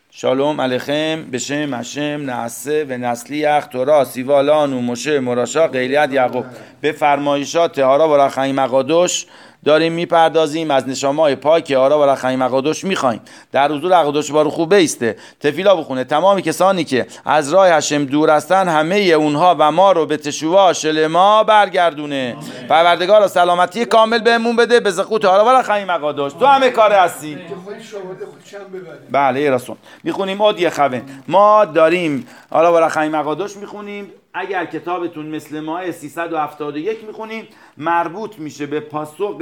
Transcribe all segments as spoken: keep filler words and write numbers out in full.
شالوم علیکم بشم هشم نعسه و نسلیخ تورا سیوالان و مشه مراشا قیلیت یعقوب. به فرمایشات آرا و رخیم مقادوش داریم میپردازیم، از نشامای پاک آرا و رخیم مقادوش میخوایم در حضور اقداش بارو خوب بیسته تفیلا بخونه. تمامی کسانی که از راه هشم دور هستن همه اونها و ما رو به تشووا شلما برگردونه. پروردگار سلامتی کامل بهمون بده به زقوت آرا و رخیم مقادوش. تو همه کار هستی. بله رسول. میخونیم ادی خوین. ما داریم آرا و رخیم مقادوش میخونیم. اگر کتابتون مثل ما سیصد و هفتاد و یک میخونیم مربوط میشه به پاسوق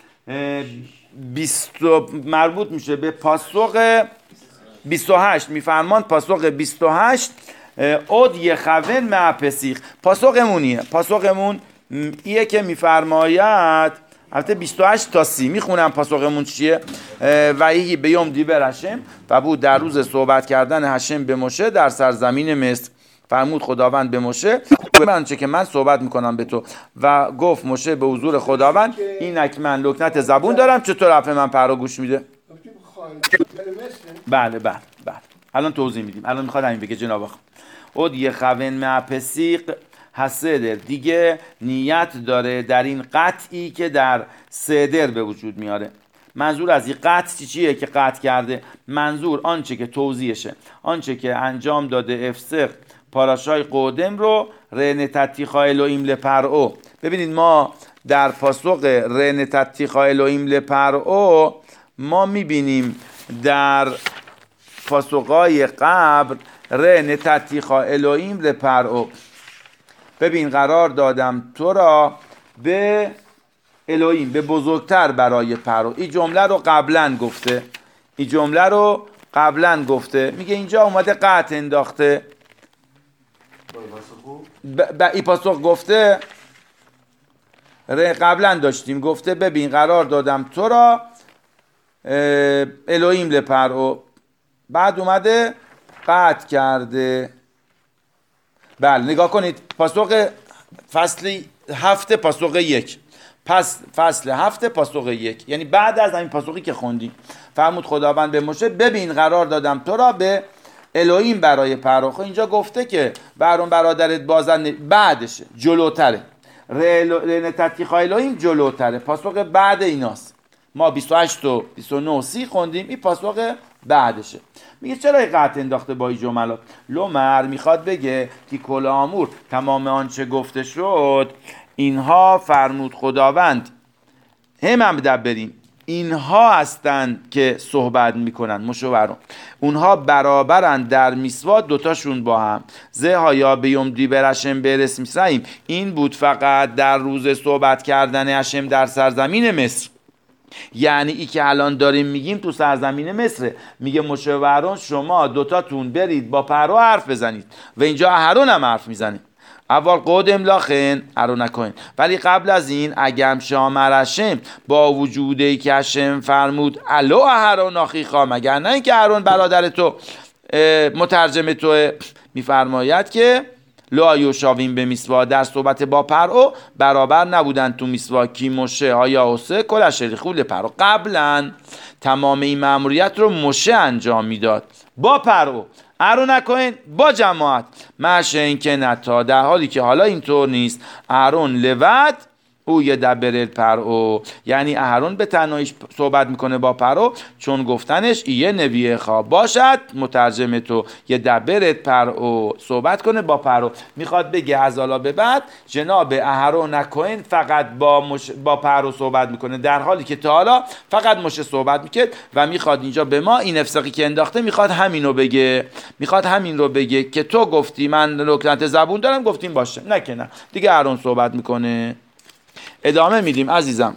بیست مربوط میشه به پاسوق بیست و هشت میفرمان پاسوق بیست و هشت اد یخون مع پسیخ. پاسوقمونیه پاسوقمون ایه که میفرماید البته بیست و هشت تا سی میخونم پاسوقمون چیه. و ایهی بیوم دیبر هشم و بود در روز صحبت کردن هشم به موشه در سرزمین مصر. فرمود خداوند به موشه من چه که من صحبت میکنم به تو و گفت موشه به حضور خداوند اینک من لکنت زبون دارم چطور حرف من پرا گوش میده. بله بله بله الان توضیح میدیم. الان میخواد همین بگه جناب آقا. اد یخون مع پسیق حسدر دیگه نیت داره در این قطعی که در صدر به وجود میاره. منظور از این قطع چیه که قطع کرده؟ منظور آنچه که توضیحشه، آنچه که انجام داده افسق پاراشای قودم رو رن تتیخا الوهیم لپرعو. ببینید ما در پاسوق رن تتیخا الوهیم لپرعو ما میبینیم در پاسوقای قبل رن تتیخا الوهیم لپرعو. ببین قرار دادم تو را به الوهیم به بزرگتر برای پرو. این جمله رو قبلا گفته این جمله رو قبلا گفته میگه اینجا اومده قطع انداخته. ب... ب... ای پاسخ گفته قبلا داشتیم گفته ببین قرار دادم تو را الوهیم لپرعو بعد اومده قطع کرده. بله نگاه کنید پاسخ فصل هفته پاسخ یک پس فصل هفته پاسخ یک یعنی بعد از این پاسخی که خوندیم فرمود خداوند به موشه ببین قرار دادم تو را به الوهیم برای پرو. خب اینجا گفته که برون برادرت بازن بعدشه جلوتره رن تتیخا الوهیم جلوتره پاسخ بعد ایناست. ما بیست و هشت و بیست و نه و سی خوندیم این پاسخ بعدشه. میگه چرا قطع انداخته با این جملات؟ لومر میخواد بگه که کل آمور تمام آنچه گفته شد اینها فرمود خداوند هم هم دبریم اینها هستند که صحبت میکنن مشورون اونها برابرن در میسوا دوتاشون با هم زه هایا بیوم دیبر هشم برس میسرائیم. این بود فقط در روز صحبت کردن هشم در سرزمین مصر. یعنی ای که الان داریم میگیم تو سرزمین مصر. میگه مشورون شما دوتاتون برید با پرو حرف بزنید و اینجا اهرون هم حرف میزنید. اول قودم لاخن ارو نکنین ولی قبل از این اگم شامر هشم با وجودی که هشم فرمود الو اهرون آخیخا مگر نه این که اهرون برادر تو مترجم تو میفرماید که لا یوشاوین به میسوا در صحبت با پرو برابر نبودن تو میسوا کی موشه آیا حسه کل شریخول پرو. قبلا تمام این مأموریت رو موشه انجام میداد با پرو ارو نکنین با جماعت مشه این که نتا در حالی که حالا اینطور نیست. اهرون لوت او یه دبرل پرو یعنی اهرون به تنهاییش صحبت میکنه با پرو چون گفتنش یه نویه خواب باشد مترجم تو یه دبرل پرو صحبت کنه با پرو. میخواد بگه از حالا به بعد جناب اهرون نکنین فقط با مش... با پرو صحبت میکنه در حالی که تا حالا فقط مشه صحبت میکرد و میخواد اینجا به ما این افسقی که انداخته میخواد همین رو بگه میخواد همین رو بگه که تو گفتی من لکنت زبون دارم گفتیم باشه نه که نه دیگه اهرون صحبت میکنه. ادامه میدیم عزیزم.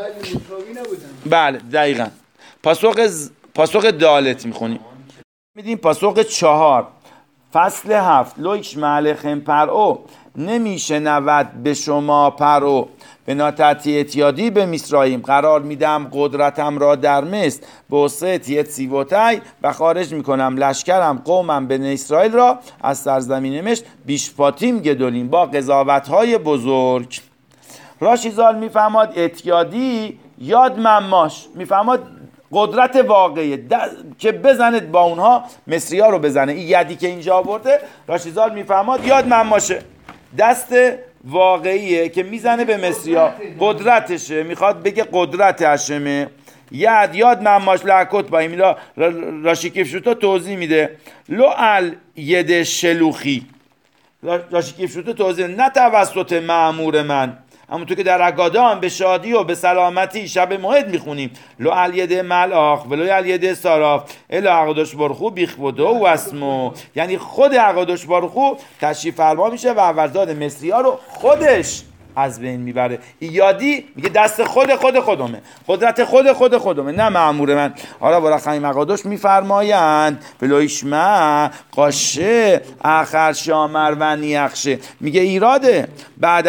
بله دقیقاً پاسوق ز... پاسوق دالت میخونیم میدیم پاسوق چهار فصل هفت لویش معلخم پرو نمیشه نود به شما پرو به ناتتی اتیادی به میسرائیم قرار میدم قدرتم را در مصر به وسعت سیوتای و خارج میکنم لشکرم قومم بن اسرائیل را از سرزمین مصر بیشپاتیم گدولیم با قضاوت‌های بزرگ. راشیزال میفهماد اتیادی یاد مماش میفهماد قدرت واقعی که بزنید با اونها مصری ها رو بزنه. این یدی که اینجا آورده راشیزاد میفهماد یاد من باشه، دست واقعیه که میزنه به مصری ها، قدرتشه، میخواد بگه قدرت هشمه. ید یاد مماش لعکت با این راشیکیف شوتا توضیح میده لو ال ید شلوخی، راشیکیف شوتا توضیح نه توسط مأمور من، همونطور که در اگادان به شادی و به سلامتی شب موعد میخونیم لو ال ید ملاخ و لو ال ید ساراف الا عقدش برخو بیخبوده و اسمو، یعنی خود عقدش برخو تشریف فرما میشه و ورزاد مصری ها رو خودش از بین میبره. یادی میگه دست خود خود خودمه، قدرت خود خود خودمه، نه مأمور من. حالا برای خیلی مقادش میفرمایند بلویشمه قاشه آخر شامر و نیخشه، میگه ایراده بعد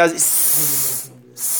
از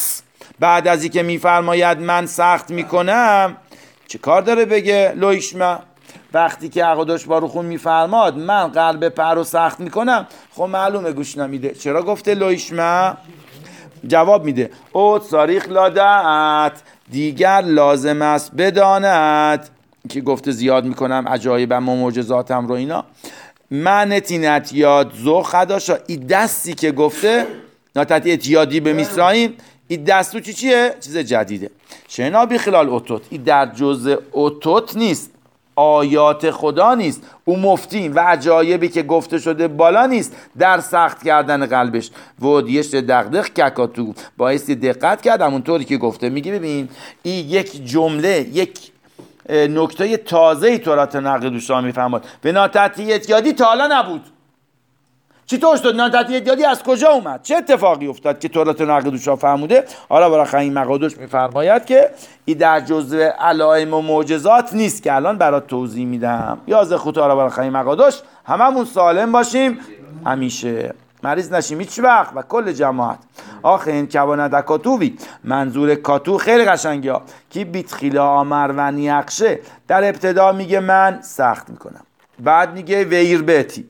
بعد از این که میفرماید من سخت میکنم چه کار داره بگه لویشمه؟ وقتی که عقدش باروخون میفرماد من قلب پر رو سخت میکنم، خب معلومه گوش نمیده. چرا گفته لویشمه؟ جواب میده او صاریخ لادعت، دیگر لازم است بداند که گفته زیاد میکنم عجایبم و معجزاتم رو اینا. من اتینت یاد زو خداشا، این دستی که گفته ناتتی اتیادی به میسرائیم، این دستو چی چیه؟ چیز جدیده. شنا بی خلال اوتوت، این در جزء اوتوت نیست، آیات خدا نیست، اون مفتین و عجایبی که گفته شده بالا نیست در سخت کردن قلبش. و دیش دقدق ککاتو باعث دقت کرد همونطوری که گفته. میگه ببین این یک جمله، یک نکته تازه تورات نقل دوشا میفهمد به ناتحتیت یادی تا حالا نبود. چطور شد؟ ناتحتیت یادی از کجا اومد؟ چه اتفاقی افتاد که تورات نقل دوشا فهموده؟ حالا برای خیلی مقادش میفرماید که این در جزء علائم و معجزات نیست که الان برات توضیح میدم. یازده خطا را برای خیلی مقادش هممون سالم باشیم همیشه، مریض نشیم هیچ وقت و کل جماعت. آخه این کوانه کاتووی، منظور کاتو خیلی قشنگه ها که بیت خیلا آمر و نیقشه. در ابتدا میگه من سخت میکنم، بعد میگه ویر بهتی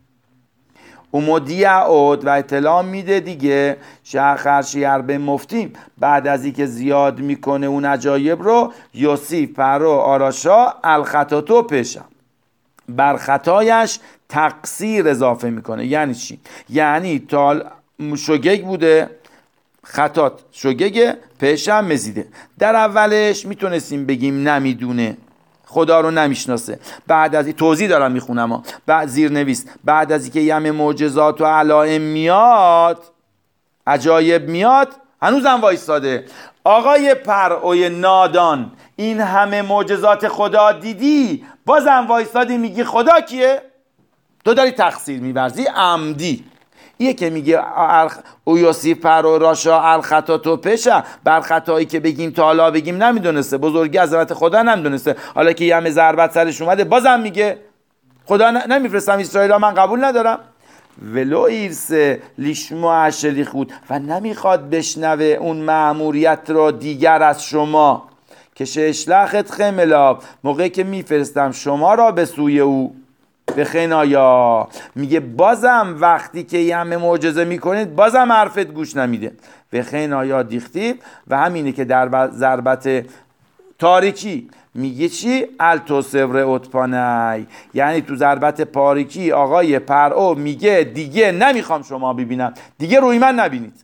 اومدی عود و اطلاع میده دیگه شهر شیعر به مفتیم. بعد از اینکه زیاد میکنه اون عجایب رو یوسیف پرو آراشا الخطاتو پیشم، بر خطایش تقصیر اضافه میکنه. یعنی چی؟ یعنی تا شگگ بوده خطات شگگ پیشم مزیده. در اولش میتونستیم بگیم نمیدونه، خدا رو نمیشناسه. بعد از این توضیح دارم میخونم، بعد زیر نویس بعد از اینکه یم معجزات و علائم میاد، عجایب میاد، هنوزم وایستاده. آقای پرعوی نادان این همه معجزات خدا دیدی بازم وایستادی میگی خدا کیه؟ تو داری تقصیر میورزی عمدی. یه که میگه او یوسیف پرو راشا الخطا تو پیشه، بر خطایی که بگیم تا حالا بگیم نمیدونسته، بزرگی عظمت خدا نمیدونسته، حالا که یه ضربت سرش اومده بازم میگه خدا نمیفرستم اسرائیل ها، من قبول ندارم. ولو ایرسه لیشمو اشلی خود، و نمیخواد بشنوه اون مأموریت رو دیگر از شما که ششلخت خملاب، موقعی که میفرستم شما را به سوی او به خنایا. میگه بازم وقتی که یه همه معجزه میکنید بازم حرفت گوش نمیده. به خنایا دیختیب و همینه که در ضربت تاریکی میگه چی؟ التو سور اوتپانای، یعنی تو ضربت پاریکی آقای پرعو میگه دیگه نمیخوام شما ببینم، دیگه روی من نبینید.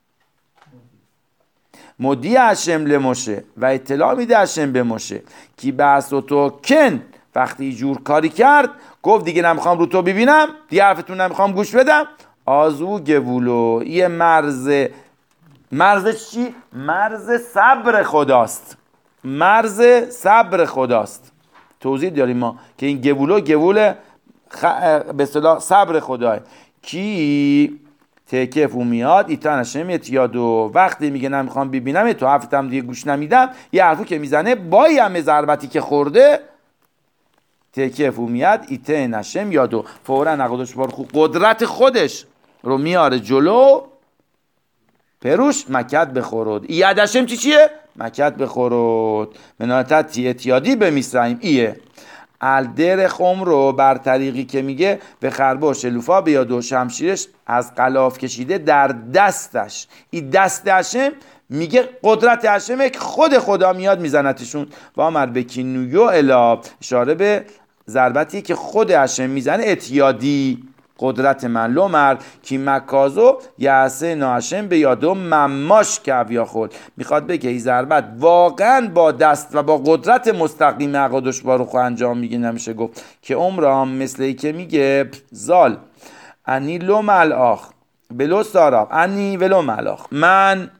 مدی هشم لموشه و اطلاع میده هشم به موشه کی بحث و تو کن، وقتی جور کاری کرد گفت دیگه نمیخوام رو تو ببینم، دیگه حرفتون نمیخوام گوش بدم. آزو گوولو، یه مرز، مرز چی؟ مرز صبر خداست، مرز صبر خداست. توضیح داریم ما که این گوولو گوول خ... به اصطلاح صبر خداه. کی تکف و میاد ایتانشم یادو، وقتی میگه نمیخوام ببینم تو حرفتم دیگه گوش نمیدم، یه حرفو که میزنه با همه ضربتی که خورده تکیف و میاد ایته نشم یادو، فورا نقدش بار خود قدرت خودش رو میاره جلو، پروش مکت بخورد. ایادشم چی چیه؟ مکت بخورد. مناتت تیت یادی به میسرائیم ایه الدر خم رو بر طریقی که میگه به خرباش لوفا بیاد و شمشیرش از غلاف کشیده در دستش. این دستشم میگه قدرت هشمه که خود خدا میاد میزنتشون. و آمر بکینویو الا، اشاره به ضربتی که خود هشم میزنه، اتیادی قدرت من لومر کی مکازو یعسه ناشم به یادو مماش که اویا خود. میخواد بگه این ضربت واقعا با دست و با قدرت مستقیم عقادش باروخو انجام میگه. نمیشه گفت که عمرم مثل ای که میگه زال انی لو ملاخ بلو ساراخ انی ولو ملاخ، من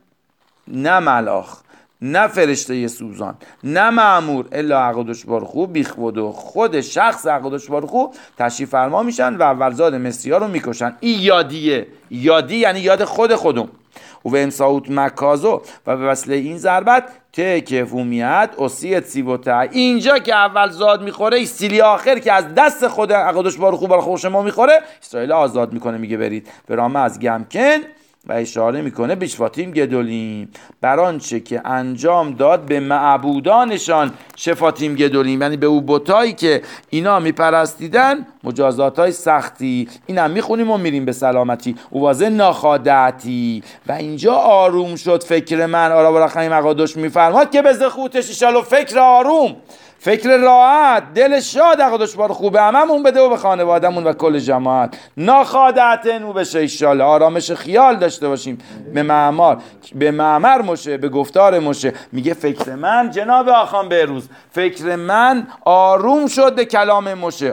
نه ملاخ نه فرشته سوزان نه مأمور الا عقادش باروخو بیخودو، خود شخص عقادش باروخو تشریف فرما میشن و اولزاد مصری ها رو میکشن. این یادیه، یادی یعنی یاد خود خودم. و به امساوت مکازو و به وسیله این ضربت ته کفومیت اسیت سیوتا، اینجا که اول زاد میخوره این سیلی آخر که از دست خود عقادش باروخو برای خوش ما میخوره، اسرائیل آزاد میکنه. میگه برید به رامه از گمکن و اشاره میکنه بشفاتیم گدولیم، برانچه که انجام داد به معبودانشان شفاتیم گدولیم، یعنی به او بتایی که اینا میپرستیدن مجازات های سختی. این هم میخونیم و میریم به سلامتی. او وازه ناخادعتی و اینجا آروم شد فکر من. آرا برخمی مقادش میفرماد که بزه خوتش ایشالو فکر آروم، فکر راحت، دل شاد عقادش بار خوبه هممون بده و به خانوادمون و کل جماعت. ناخادعتن او بشه ایشالله، آرامش خیال داشته باشیم. به معمار به معمر مشه، به گفتار مشه. میگه فکر من جناب آخان بهروز، فکر من آروم شد به کلام مشه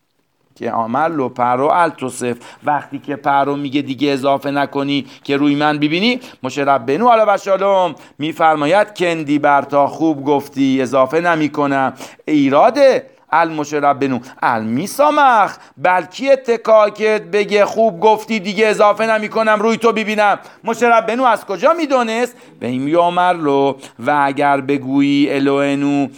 که آمر لو پرو التوسف، وقتی که پرو میگه دیگه اضافه نکنی که روی من ببینی، مشه ربنو علی بشالوم میفرماید کندی برتا خوب گفتی اضافه نمی کنم. ایراده المشه ربنو المیسامخ، بلکی اتکا که بگه خوب گفتی دیگه اضافه نمی کنم روی تو ببینم. مشه ربنو از کجا میدونست؟ به این یامر لو و اگر بگویی الوهنو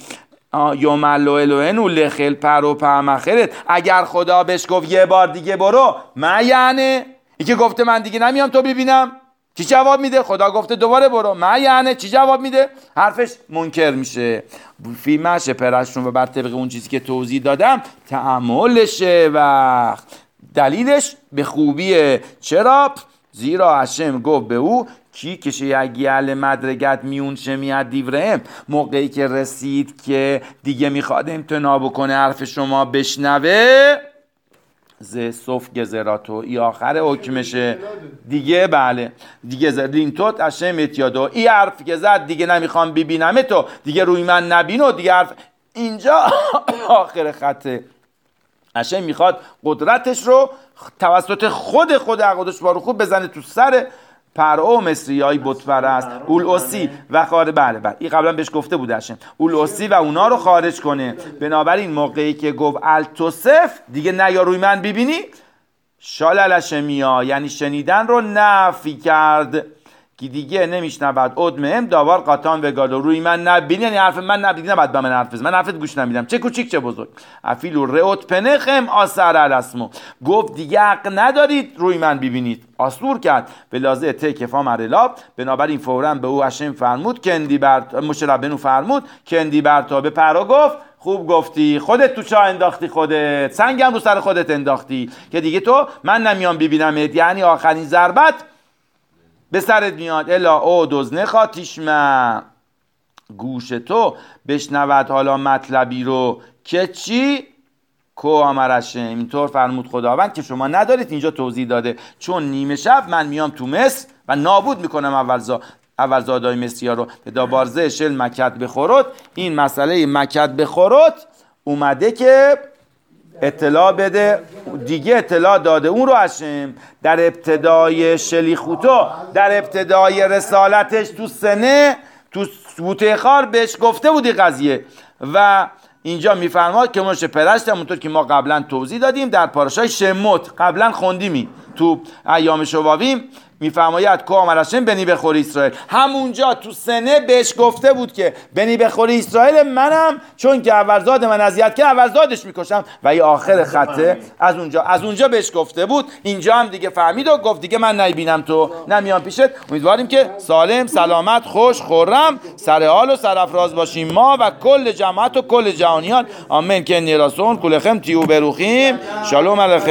یوملو الوهنو لخل پرو پرمخرت، اگر خدا بهش گفت یه بار دیگه برو، من یعنی ای که گفته من دیگه نمیام تو ببینم، چی جواب میده؟ خدا گفته دوباره برو، من یعنی چی جواب میده؟ حرفش منکر میشه. فیلمش پرشون و بر طبق اون چیزی که توضیح دادم تأملشه و دلیلش به خوبیه. چرا؟ زیرا هشم گفت به او کی کشه یگیل مدرگت میون شمیت دیورهم، موقعی که رسید که دیگه میخواد امتناع بکنه حرف شما بشنوه، ز صف گزراتو ای آخر حکمشه دیگه. بله دیگه زدین توت هشم اتیادو، ای حرف که زد دیگه نمیخوام ببینم تو دیگه روی من نبینو دیگه حرف اینجا آخر خطه. هشم میخواد قدرتش رو توسط خود خود عقادش باروخو بزنه تو سر پرو مصری های بت پرست اولوسی و خارج. بله بله این قبلا بهش گفته بود هشم اولوسی و اونا رو خارج کنه. بنابراین موقعی که گفت التوسف دیگه نیا روی من ببینی، شاللشمیا یعنی شنیدن رو نفی کرد که دیگه نمیشنود. ادمهم داوار قاطان و گالو، روی من نبینی یعنی حرف من نبینی، نباید به من حرف بزن، من حرفت گوش نمیدم، چه کوچیک چه بزرگ. افیلو رئوت پنخم آسر الاسمو، گفت دیگه حق ندارید روی من ببینید، آسور کرد. به لازه تکفا مرلاب، بنابراین فوراً به او هشم فرمود کندی بر مشربنو فرمود کندی برتا، به پرو گفت خوب گفتی، خودت تو چاه انداختی، خودت سنگم رو سر خودت انداختی که دیگه تو من نمیام ببینمت، یعنی آخرین ضربت به سرت میاد. الا او دوزنه خاتیشمه، گوش تو بشنود حالا مطلبی رو که چی کو آمرشه. اینطور فرمود خداوند که شما ندارید. اینجا توضیح داده چون نیمه شب من میام تو مصر و نابود میکنم اولزا اول زادای مصری ها رو. به دابارزه شل مکت بخورد، این مسئله مکت بخورد اومده که اطلاع بده دیگه، اطلاع داده اون رو هشم در ابتدای شلیخوتو، در ابتدای رسالتش تو سنه تو بوتخار بهش گفته بودی قضیه. و اینجا میفرماد که مشه پرشت، همونطور که ما قبلا توضیح دادیم در پاراشای شموت قبلا خوندیمی تو ایام شواویم، میفرماید که آمرشن بنی بخوری اسرائیل، همونجا تو سنه بهش گفته بود که بنی بخوری اسرائیل منم، چون که اولزاد من اذیت کرد اولزادش میکشم. و این آخر خطه از اونجا از اونجا بهش گفته بود. اینجا هم دیگه فهمید و گفت دیگه من نمیبینم تو، نمیام پیشت. امیدواریم که سالم سلامت خوش خرم سر حال و سرافراز باشیم ما و کل جماعت و کل جهانیان. آمین که نیراسون کلخم تیو بروخیم. شالوم علیکم.